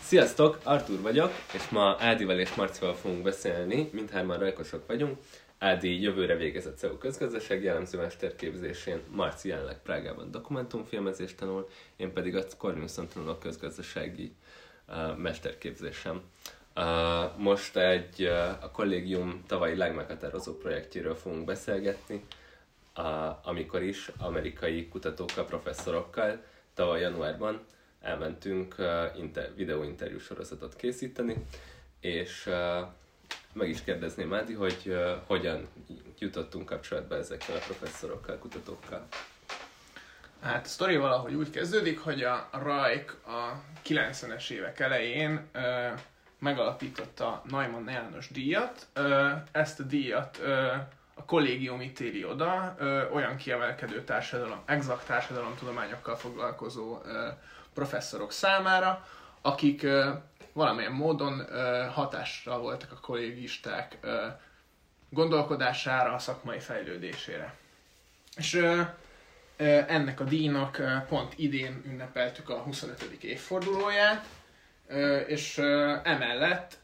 Sziasztok, Artur vagyok, és ma Ádival és Marcival fogunk beszélni, mindhárman rajkosok vagyunk. Ádi jövőre végezett CEU közgazdasági jellemző mesterképzésén, Marci jelenleg Prágában dokumentumfilmezést tanul, én pedig a Corvinuson tanulok közgazdasági mesterképzésem. Most a kollégium tavalyi legmeghatározó projektjéről fogunk beszélgetni, amikor is amerikai kutatókkal, professzorokkal tavaly januárban elmentünk videóinterjú sorozatot készíteni, és meg is kérdezném Ádi, hogy hogyan jutottunk kapcsolatba ezekkel a professzorokkal, kutatókkal. Hát a sztori valahogy úgy kezdődik, hogy a Rajk a 90-es évek elején megalapította Neumann János díjat. Ezt a díjat a kollégium ítéli oda olyan kiemelkedő exakt társadalomtudományokkal foglalkozó professzorok számára, akik valamilyen módon hatással voltak a kollégisták gondolkodására, a szakmai fejlődésére. És ennek a díjnak pont idén ünnepeltük a 25. évfordulóját, és emellett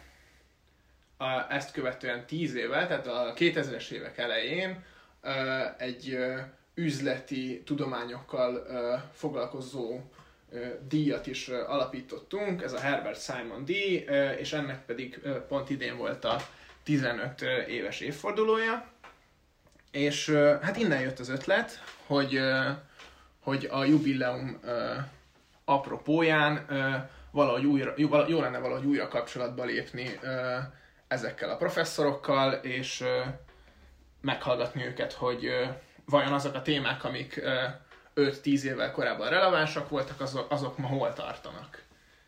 ezt követően 10 évvel, tehát a 2000-es évek elején egy üzleti tudományokkal foglalkozó díjat is alapítottunk, ez a Herbert Simon díj, és ennek pedig pont idén volt a 15 éves évfordulója. És hát innen jött az ötlet, hogy a jubileum apropóján jó lenne valahogy újra kapcsolatba lépni ezekkel a professzorokkal, és meghallgatni őket, hogy vajon azok a témák, amik 5-10 évvel korábban relevánsak voltak, azok ma hol tartanak.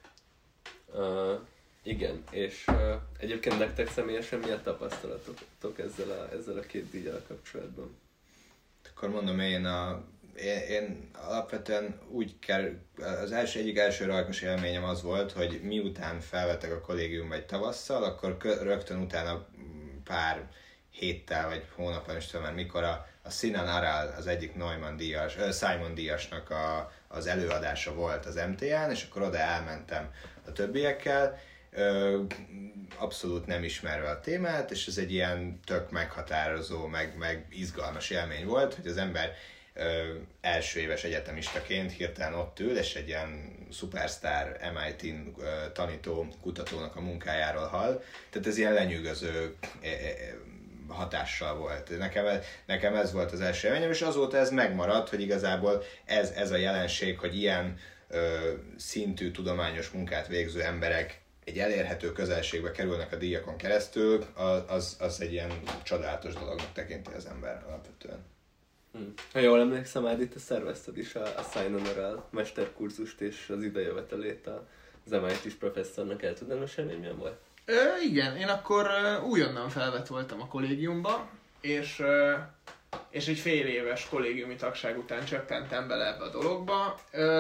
Igen, és egyébként nektek személyesen mi a tapasztalatotok ezzel a két díjjal kapcsolatban? Akkor mondom, én alapvetően úgy az egyik első rajkos élményem az volt, hogy miután felvettek a kollégiumba egy tavasszal, akkor rögtön utána pár héttel vagy hónapon is tudom már mikor a Sinan Aral, az egyik Simon díjasnak az előadása volt az MTA-n, és akkor oda elmentem a többiekkel, abszolút nem ismerve a témát, és ez egy ilyen tök meghatározó, meg izgalmas élmény volt, hogy az ember első éves egyetemistaként hirtelen ott ül, és egy ilyen szupersztár MIT-n tanító kutatónak a munkájáról hall. Tehát ez ilyen lenyűgöző hatással volt. Nekem ez volt az első élményem, és azóta ez megmaradt, hogy igazából ez a jelenség, hogy ilyen szintű tudományos munkát végző emberek egy elérhető közelségbe kerülnek a díjakon keresztül, az egy ilyen csodálatos dolognak tekinti az ember alapvetően. Ha jól emlékszem, Ádi, te szervezted is a Sinan Aral mesterkurzust és az idejövetelét az MIT-s professzornak. El tudnál mesélni, milyen volt? Igen, én akkor újonnan felvett voltam a kollégiumba, és egy fél éves kollégiumi tagság után csöppentem bele ebbe a dologba.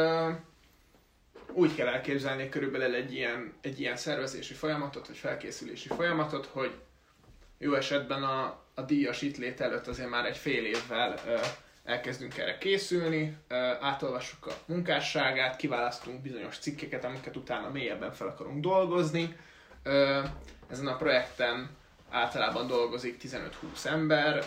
Úgy kell elképzelni körülbelül egy ilyen szervezési folyamatot, vagy felkészülési folyamatot, hogy jó esetben a díjas itt lét előtt azért már egy fél évvel elkezdünk erre készülni, átolvassuk a munkásságát, kiválasztunk bizonyos cikkeket, amiket utána mélyebben fel akarunk dolgozni. Ezen a projekten általában dolgozik 15-20 ember,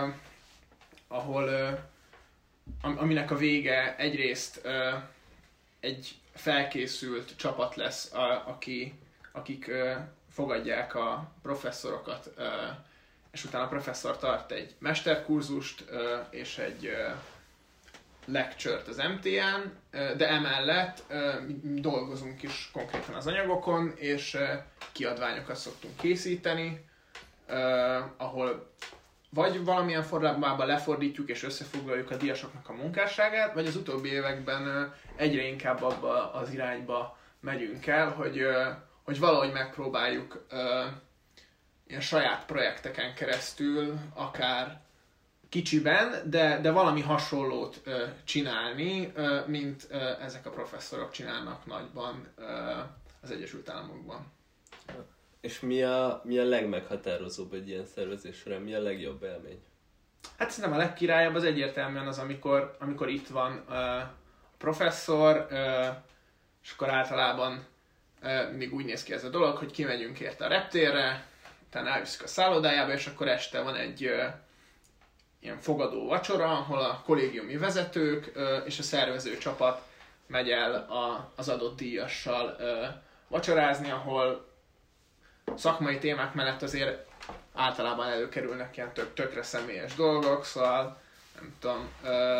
aminek a vége egyrészt egy felkészült csapat lesz, akik fogadják a professzorokat, és utána a professzor tart egy mesterkurzust és egy lecture-t az MTA-n, de emellett dolgozunk is konkrétan az anyagokon, és kiadványokat szoktunk készíteni, ahol vagy valamilyen formában lefordítjuk és összefoglaljuk a díjasoknak a munkásságát, vagy az utóbbi években egyre inkább abba az irányba megyünk el, hogy valahogy megpróbáljuk ilyen saját projekteken keresztül, akár kicsiben, de valami hasonlót csinálni, mint ezek a professzorok csinálnak nagyban az Egyesült Államokban. És mi a legmeghatározóbb egy ilyen szervezés során? Mi a legjobb élmény? Hát szerintem a legkirályabb az egyértelműen az, amikor itt van a professzor, és akkor általában mindig úgy néz ki ez a dolog, hogy kimegyünk érte a reptérre, utána elviszük a szállodájába, és akkor este van egy ilyen fogadó vacsora, ahol a kollégiumi vezetők és a szervező csapat megy el az adott díjassal vacsorázni, ahol szakmai témák mellett azért általában előkerülnek ilyen tökre személyes dolgok, szóval nem tudom,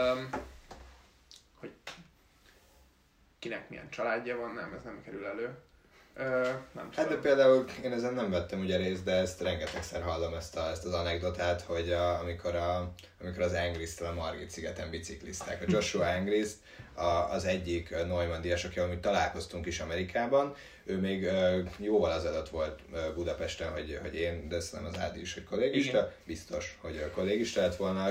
hogy kinek milyen családja van, nem, ez nem kerül elő. Nem hát de például én ezen nem vettem ugye részt, de ezt rengetegszer hallom ezt az anekdotát, hogy amikor az Angriszt a Margit szigeten bicikliztek. A Joshua Angris az egyik Neumann-díjas, akivel mi találkoztunk is Amerikában. Ő még jóval azelőtt volt Budapesten, hogy én, de szerintem az Ádi is, hogy kollégista. Igen. Biztos, hogy kollégista lett volna,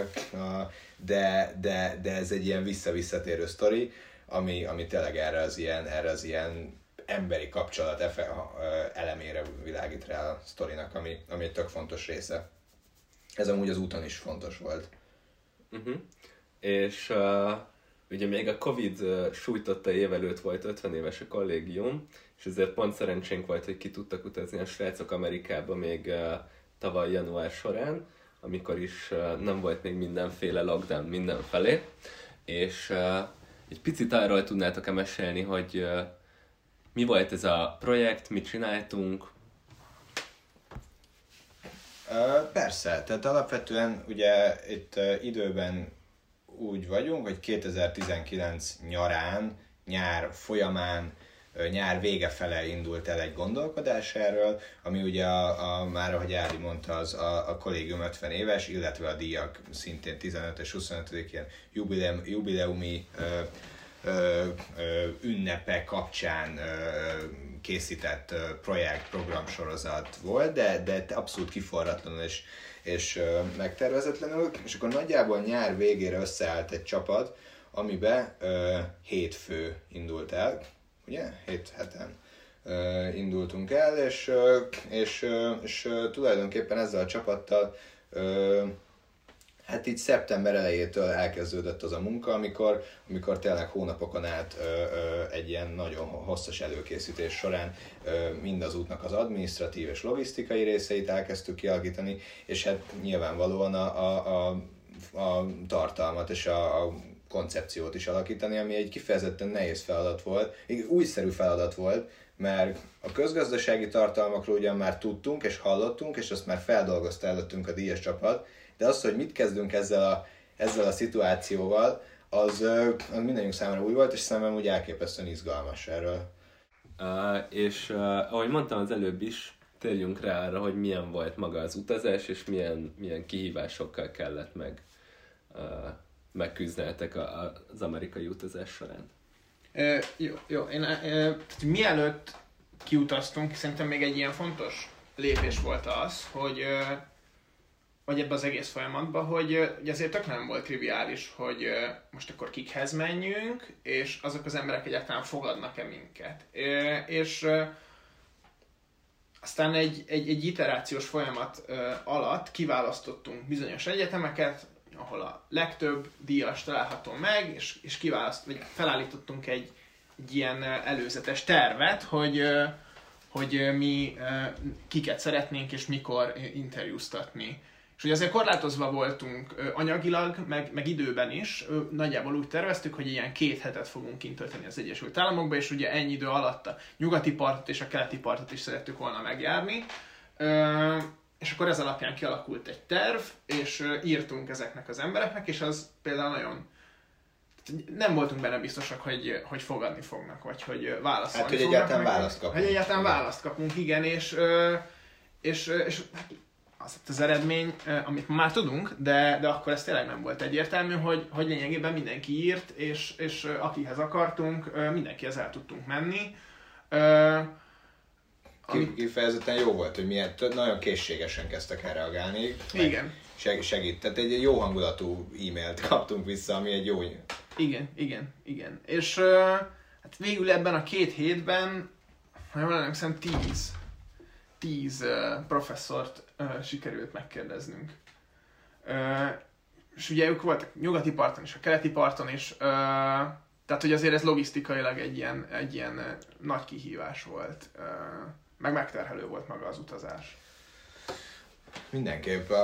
de ez egy ilyen visszatérő sztori, ami tényleg erre az ilyen emberi kapcsolat elemére világít rá a sztorinak, ami egy tök fontos része. Ez amúgy az úton is fontos volt. És ugye még a Covid sújtotta év előtt volt 50 éves a kollégium, és ezért pont szerencsénk volt, hogy ki tudtak utazni a srácok Amerikába még tavaly január során, amikor is nem volt még mindenféle lockdown mindenfelé. És egy picit arról tudnátok-e mesélni, hogy mi volt ez a projekt, mit csináltunk? Persze, tehát alapvetően ugye itt időben úgy vagyunk, hogy 2019 nyár folyamán, nyár vége fele indult el egy gondolkodás erről, ami ugye már ahogy Ádi mondta, az a kollégium 50 éves, illetve a díjak szintén 15 és 25 ilyen jubileumi ünnepe kapcsán készített programsorozat volt, de abszolút kiforratlanul és megtervezetlenül, és akkor nagyjából nyár végére összeállt egy csapat, amiben 7 fő indult el, ugye? 7 heten indultunk el, és tulajdonképpen ezzel a csapattal hát így szeptember elejétől elkezdődött az a munka, amikor tényleg hónapokon át egy ilyen nagyon hosszas előkészítés során mind az útnak az adminisztratív és logisztikai részeit elkezdtük kialakítani, és hát nyilvánvalóan a tartalmat és a koncepciót is alakítani, ami egy kifejezetten nehéz feladat volt, egy újszerű feladat volt, mert a közgazdasági tartalmakról ugyan már tudtunk és hallottunk, és azt már feldolgozta előttünk a díjas csapat, de az, hogy mit kezdünk ezzel a szituációval, az mindenünk számára új volt, és számomra úgy elképesztően izgalmas erről. És ahogy mondtam az előbb is, térjünk rá arra, hogy milyen volt maga az utazás, és milyen kihívásokkal kellett megküzdeltek az amerikai utazás során. Jó. Mielőtt kiutaztunk, szerintem még egy ilyen fontos lépés volt az, hogy ebbe az egész folyamatban, hogy azért tök nem volt triviális, hogy most akkor kikhez menjünk, és azok az emberek egyáltalán fogadnak-e minket. És aztán egy iterációs folyamat alatt kiválasztottunk bizonyos egyetemeket, ahol a legtöbb díjas található meg, és felállítottunk egy ilyen előzetes tervet, hogy mi kiket szeretnénk és mikor interjúztatni. És ugye azért korlátozva voltunk anyagilag, meg időben is, nagyjából úgy terveztük, hogy ilyen 2 hetet fogunk kint tölteni az Egyesült Államokba, és ugye ennyi idő alatt a nyugati partot és a keleti partot is szerettük volna megjárni. És akkor ez alapján kialakult egy terv, és írtunk ezeknek az embereknek, és az például nagyon... Nem voltunk benne biztosak, hogy fogadni fognak, vagy hogy válaszolni fognak. Hát, hogy egyáltalán választ kapunk. Hogy egyáltalán választ kapunk, igen, és az eredmény, amit már tudunk, de akkor ez tényleg nem volt egyértelmű, hogy lényegében mindenki írt, és akihez akartunk, mindenkihez el tudtunk menni. Kifejezetten jó volt, hogy milyen, nagyon készségesen kezdtek el reagálni. Igen. Segít. Tehát egy jó hangulatú e-mailt kaptunk vissza, ami egy jó... Igen. És hát végül ebben a 2 hétben, ha jól emlékszem, 10 professzort sikerült megkérdeznünk. És ugye ők voltak nyugati parton és a keleti parton is, Tehát, hogy azért ez logisztikailag egy ilyen nagy kihívás volt, meg megterhelő volt maga az utazás. Mindenképp.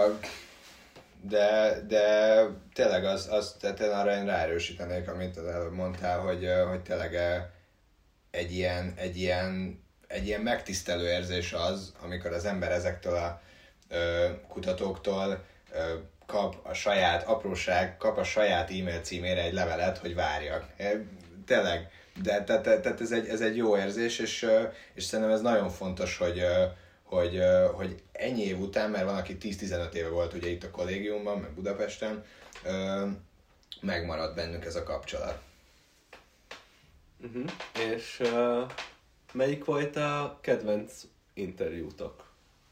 De tényleg tehát arra én ráerősítenék, amit mondtál, hogy tényleg egy ilyen megtisztelő érzés az, amikor az ember ezektől a kutatóktól kap a saját e-mail címére egy levelet, hogy várjak. Tényleg, de tehát ez egy jó érzés, és szerintem ez nagyon fontos, hogy ennyi év után, mert van, aki 10-15 éve volt ugye itt a kollégiumban, meg Budapesten, megmaradt bennünk ez a kapcsolat. Uh-huh. És melyik volt a kedvenc interjútok?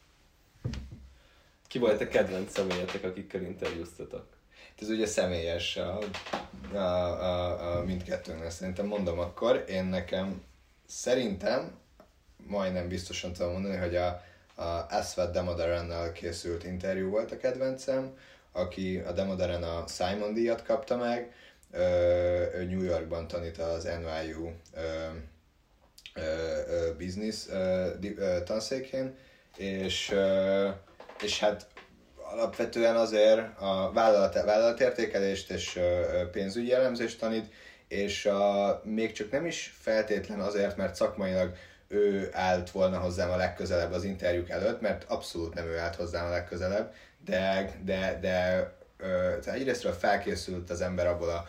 Ki volt a kedvenc személyetek, akikkel interjúztatok? Ez ugye személyes a mindkettőnknek, szerintem mondom akkor. Én nekem szerintem, majdnem biztosan tudom mondani, hogy a Aswad Damodarannal készült interjú volt a kedvencem, aki a Damodaran a Simon díjat kapta meg, ő New Yorkban tanít az NYU business tanszékén, és hát alapvetően azért a vállalatértékelést és pénzügyi elemzést tanít, és még csak nem is feltétlen azért, mert szakmailag ő állt volna hozzám a legközelebb az interjúk előtt, mert abszolút nem ő állt hozzám a legközelebb, de egyrésztről felkészült az ember abból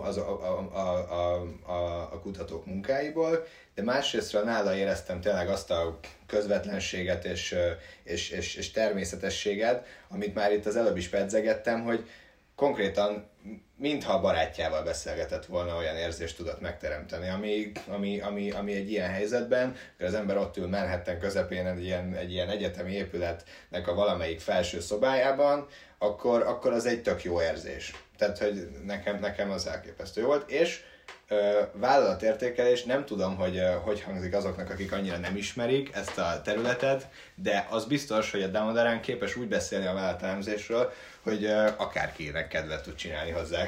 a kutatók munkáiból, de másrésztről nála éreztem tényleg azt a közvetlenséget és természetességet, amit már itt az előbb is pedzegettem, hogy konkrétan mintha a barátjával beszélgetett volna, olyan érzést tudott megteremteni, ami egy ilyen helyzetben, hogy az ember ott ül Manhattan közepén egy ilyen egyetemi épületnek a valamelyik felső szobájában, akkor az egy tök jó érzés. Tehát, hogy nekem az elképesztő volt, és vállalatértékelés, nem tudom, hogy hangzik azoknak, akik annyira nem ismerik ezt a területet, de az biztos, hogy a Damodaran képes úgy beszélni a vállalatelemzésről, hogy akárkinek kedvet tud csinálni hozzá.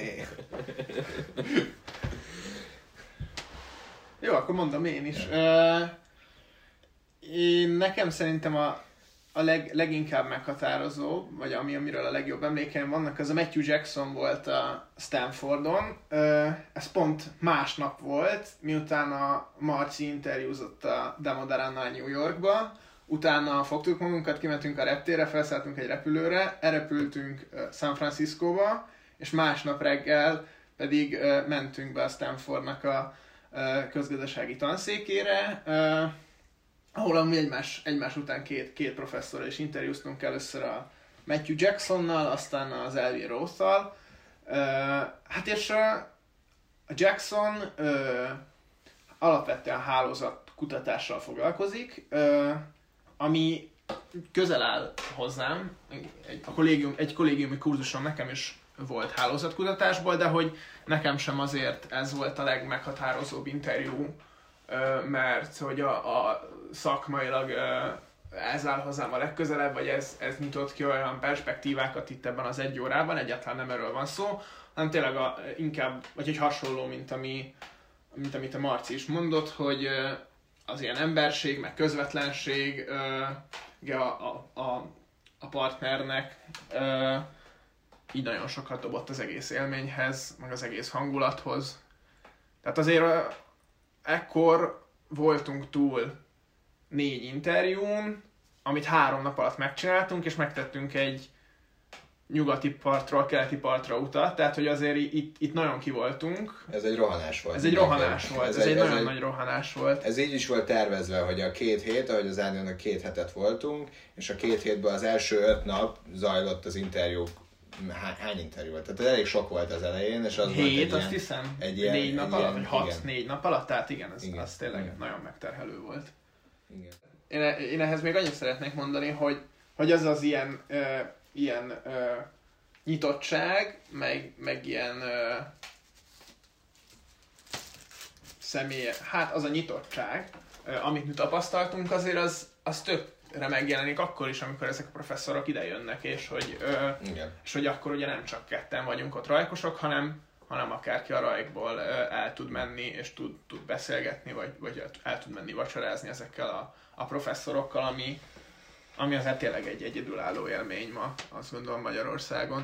Jó, akkor mondom én is. Nekem szerintem a leginkább meghatározó, vagy amiről a legjobb emlékeim vannak, az a Matthew Jackson volt a Stanfordon. Ez pont másnap volt, miután a Marci interjúzott a Damodarannal New Yorkba. Utána fogtuk magunkat, kimentünk a reptérre, felszálltunk egy repülőre, elrepültünk San Franciscóba, és másnap reggel pedig mentünk be a Stanfordnak a közgazdasági tanszékére, ahol amúgy egymás után két professzorral is interjúztunk, először a Matthew Jacksonnal, aztán az Elvin Roth-szal. Hát és a Jackson alapvetően hálózatkutatással foglalkozik, ami közel áll hozzám. Egy kollégiumi kurzuson nekem is volt hálózatkutatásból, de hogy nekem sem azért ez volt a legmeghatározóbb interjú, mert hogy a szakmailag ez áll hozzám a legközelebb, vagy ez nyitott ki olyan perspektívákat itt ebben az egy órában, egyáltalán nem erről van szó, hanem tényleg inkább, vagy egy hasonló, mint amit a Marci is mondott, hogy az ilyen emberség, meg közvetlenség a partnernek így nagyon sokat dobott az egész élményhez, meg az egész hangulathoz. Tehát azért ekkor voltunk túl 4 interjún, amit 3 nap alatt megcsináltunk, és megtettünk egy nyugati partról keleti partra utat, tehát hogy azért itt nagyon kivoltunk. Ez egy rohanás volt. Ez egy nagyon nagy rohanás volt. Ez így is volt tervezve, hogy a 2 hét, ahogy az Ádám 2 hetet voltunk, és a 2 hétben az első 5 nap zajlott az interjú. Hány interjú volt? Tehát elég sok volt az elején, és az 7, azt hiszem, 4 nap alatt, vagy 6-4 nap alatt, tehát igen, az tényleg igen. nagyon megterhelő volt. Igen. Én ehhez még annyit szeretnék mondani, hogy az az ilyen nyitottság, meg ilyen hát az a nyitottság, amit mi tapasztaltunk, azért az tökre megjelenik akkor is, amikor ezek a professzorok ide jönnek, és hogy akkor ugye nem csak ketten vagyunk ott rajkosok, hanem hanem akárki a rajkból el tud menni, és tud beszélgetni, vagy el tud menni vacsorázni ezekkel a professzorokkal, ami azért tényleg egy egyedülálló élmény ma, azt gondolom Magyarországon.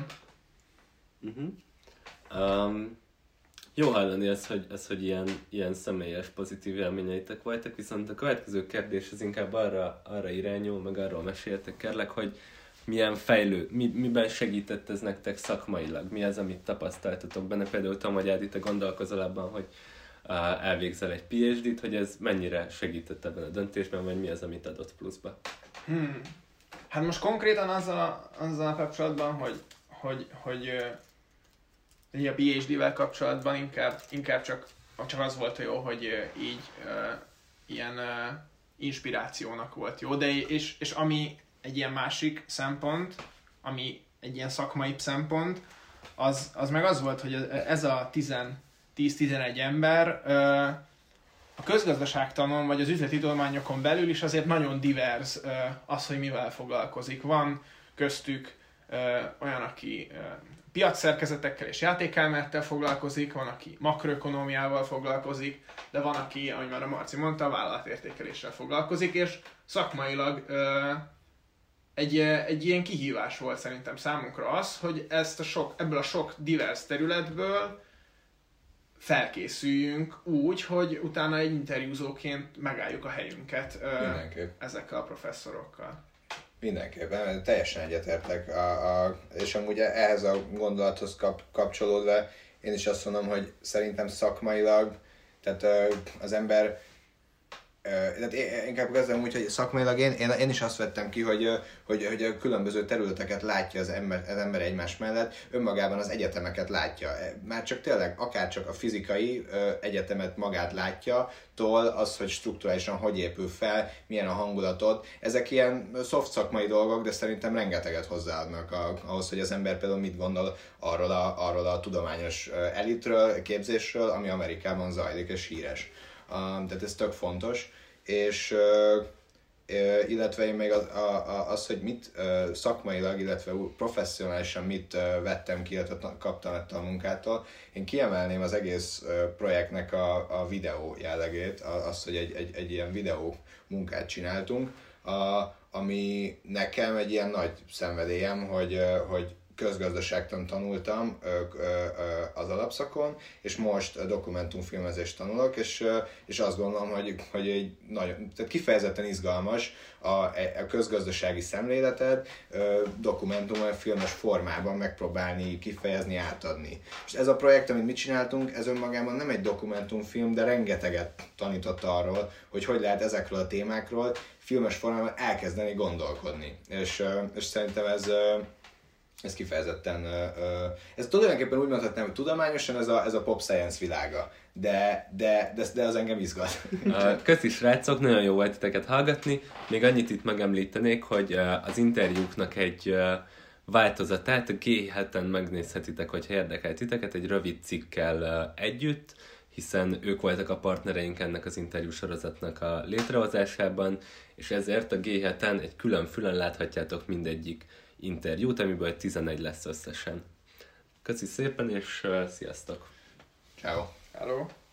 Jó hallani hogy ilyen személyes pozitív élményeitek voltak, viszont a következő kérdés az inkább arra irányul, meg arról meséltek kérlek, hogy milyen miben segített ez nektek szakmailag? Mi az, amit tapasztaltatok benne? Például tudom, hogy Ádi, te gondolkozol abban, hogy elvégzel egy PhD-t, hogy ez mennyire segített ebben a döntésben, vagy mi az, amit adott pluszba? Hát most konkrétan azzal a kapcsolatban, hogy a PhD-vel kapcsolatban inkább csak az volt jó, hogy így ilyen inspirációnak volt jó, de és ami egy ilyen másik szempont, ami egy ilyen szakmai szempont, az meg az volt, hogy ez a 10-11 ember a közgazdaságtanon vagy az üzleti tudományokon belül is azért nagyon divers az, hogy mivel foglalkozik. Van köztük olyan, aki piacszerkezetekkel és játékelmélettel foglalkozik, van, aki makroökonómiával foglalkozik, de van, aki, ahogy már a Marci mondta, a vállalatértékeléssel foglalkozik, és szakmailag egy ilyen kihívás volt szerintem számunkra az, hogy ebből a sok divers területből felkészüljünk úgy, hogy utána egy interjúzóként megálljuk a helyünket ezekkel a professzorokkal. Mindenképpen, teljesen egyetértek, és amúgy ehhez a gondolathoz kapcsolódva én is azt mondom, hogy szerintem szakmailag, tehát az ember, tehát inkább kezdem úgy, hogy szakmailag én is azt vettem ki, hogy a különböző területeket látja az ember egymás mellett, önmagában az egyetemeket látja. Már csak tényleg, akár csak a fizikai egyetemet magát látja, az, hogy strukturálisan hogy épül fel, milyen a hangulatod. Ezek ilyen soft szakmai dolgok, de szerintem rengeteget hozzáadnak ahhoz, hogy az ember például mit gondol arról a tudományos elitről, képzésről, ami Amerikában zajlik és híres. Tehát ez tök fontos, és illetve én még az hogy mit szakmailag, illetve professzionálisan mit vettem ki, illetve kaptam ettől a munkától, én kiemelném az egész projektnek a videó jellegét, azt, hogy egy ilyen videó munkát csináltunk, ami nekem egy ilyen nagy szenvedélyem, hogy közgazdaságtan tanultam az alapszakon, és most dokumentumfilmezést tanulok, és azt gondolom, hogy egy nagyon, tehát kifejezetten izgalmas a közgazdasági szemléletet dokumentumfilmes formában megpróbálni, kifejezni, átadni. És ez a projekt, amit mi csináltunk, ez önmagában nem egy dokumentumfilm, de rengeteget tanított arról, hogy lehet ezekről a témákról filmes formában elkezdeni gondolkodni. És szerintem ez kifejezetten, ez tulajdonképpen úgy mondhatnám, hogy tudományosan ez a pop science világa, de az engem izgat. Köszi srácok, nagyon jó volt titeket hallgatni. Még annyit itt megemlítenék, hogy az interjúknak egy változatát a G7-en megnézhetitek, hogyha érdekel titeket, egy rövid cikkel együtt, hiszen ők voltak a partnereink ennek az interjúsorozatnak a létrehozásában, és ezért a G7-en egy külön-fülön láthatjátok mindegyik interjút, amiből 11 lesz összesen. Köszi szépen, és sziasztok! Ciao. Hello.